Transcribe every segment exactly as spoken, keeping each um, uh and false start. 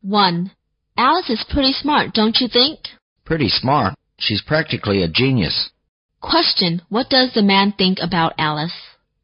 one. Alice is pretty smart, don't you think? Pretty smart? She's practically a genius. Question. What does the man think about Alice?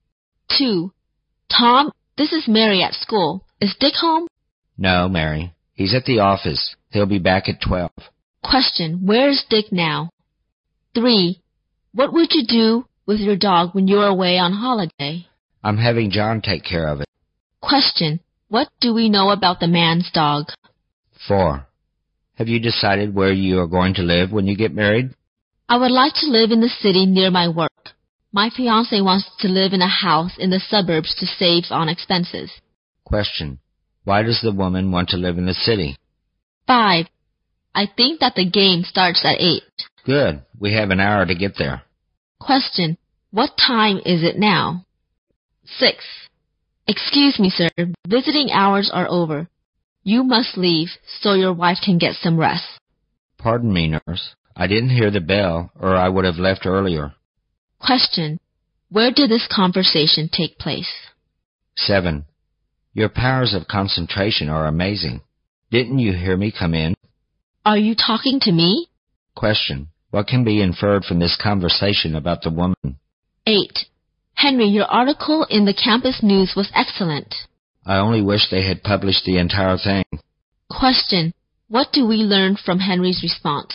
two. Tom, this is Mary at school. Is Dick home? No, Mary. He's at the office. He'll be back at twelve. Question. Where is Dick now? three. What would you do with your dog when you're away on holiday? I'm having John take care of it. Question. What do we know about the man's dog? four. Have you decided where you are going to live when you get married? I would like to live in the city near my work. My fiancé wants to live in a house in the suburbs to save on expenses. Question. Why does the woman want to live in the city? five. I think that the game starts at eight. Good. We have an hour to get there. Question. What time is it now? six. Excuse me, sir. Visiting hours are over. You must leave so your wife can get some rest. Pardon me, nurse. I didn't hear the bell, or I would have left earlier. Question. Where did this conversation take place? seven. Your powers of concentration are amazing. Didn't you hear me come in? Are you talking to me? Question. What can be inferred from this conversation about the woman? eight. Henry, your article in the campus news was excellent. I only wish they had published the entire thing. Question. What do we learn from Henry's response?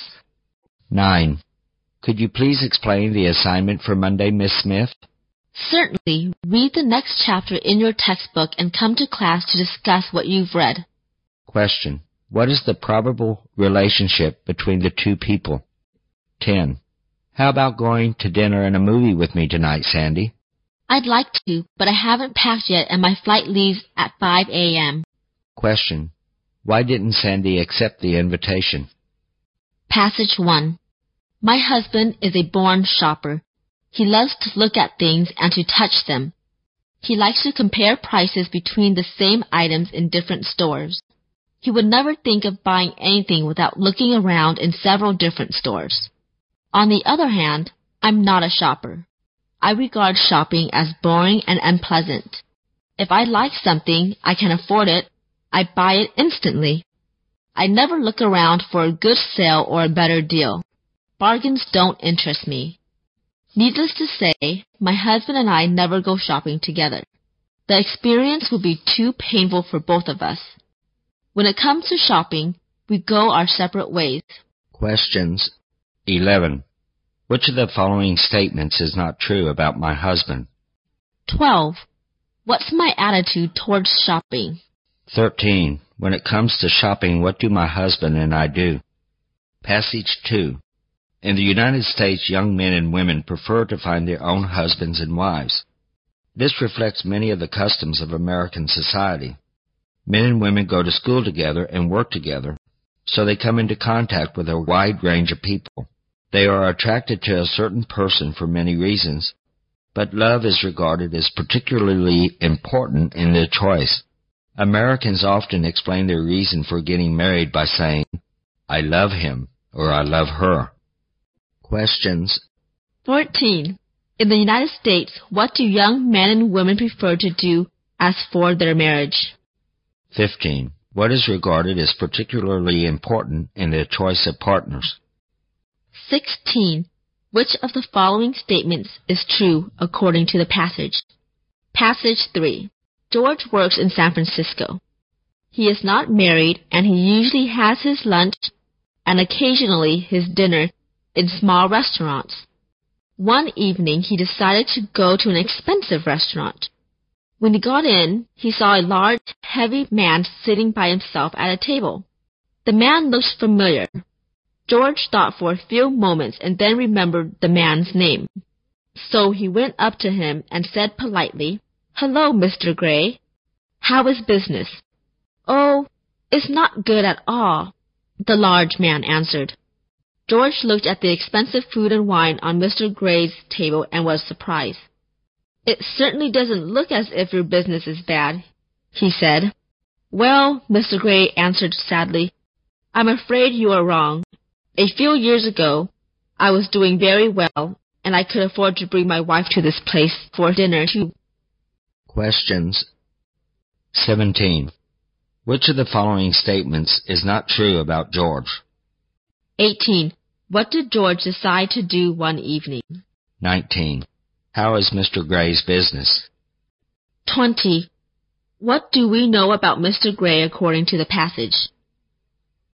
nine. Could you please explain the assignment for Monday, Miss Smith? Certainly. Read the next chapter in your textbook and come to class to discuss what you've read. Question. What is the probable relationship between the two people? ten. How about going to dinner and a movie with me tonight, Sandy? I'd like to, but I haven't packed yet and my flight leaves at five a.m. Question. Why didn't Sandy accept the invitation? Passage one. My husband is a born shopper. He loves to look at things and to touch them. He likes to compare prices between the same items in different stores. He would never think of buying anything without looking around in several different stores. On the other hand, I'm not a shopper. I regard shopping as boring and unpleasant. If I like something, I can afford it, I buy it instantly. I never look around for a good sale or a better deal. Bargains don't interest me. Needless to say, my husband and I never go shopping together. The experience would be too painful for both of us. When it comes to shopping, we go our separate ways. Questions. eleven. Which of the following statements is not true about my husband? twelve. What's my attitude towards shopping? thirteen. When it comes to shopping, what do my husband and I do? Passage two. In the United States, young men and women prefer to find their own husbands and wives. This reflects many of the customs of American society. Men and women go to school together and work together, so they come into contact with a wide range of people. They are attracted to a certain person for many reasons, but love is regarded as particularly important in their choice. Americans often explain their reason for getting married by saying, I love him or I love her. Questions. fourteen. In the United States, what do young men and women prefer to do as for their marriage? fifteen. What is regarded as particularly important in their choice of partners? sixteen. Which of the following statements is true according to the passage? Passage three. George works in San Francisco. He is not married and he usually has his lunch and occasionally his dinner in small restaurants. One evening he decided to go to an expensive restaurant. When he got in, he saw a large, heavy man sitting by himself at a table. The man looked familiar. George thought for a few moments and then remembered the man's name. So he went up to him and said politely, Hello, Mister Gray. How is business? Oh, it's not good at all, the large man answered. George looked at the expensive food and wine on Mister Gray's table and was surprised. It certainly doesn't look as if your business is bad, he said. Well, Mister Gray answered sadly, I'm afraid you are wrong. A few years ago, I was doing very well, and I could afford to bring my wife to this place for dinner too. Questions. seventeen. Which of the following statements is not true about George? eighteen. What did George decide to do one evening? nineteen. How is Mister Gray's business? twenty. What do we know about Mister Gray according to the passage?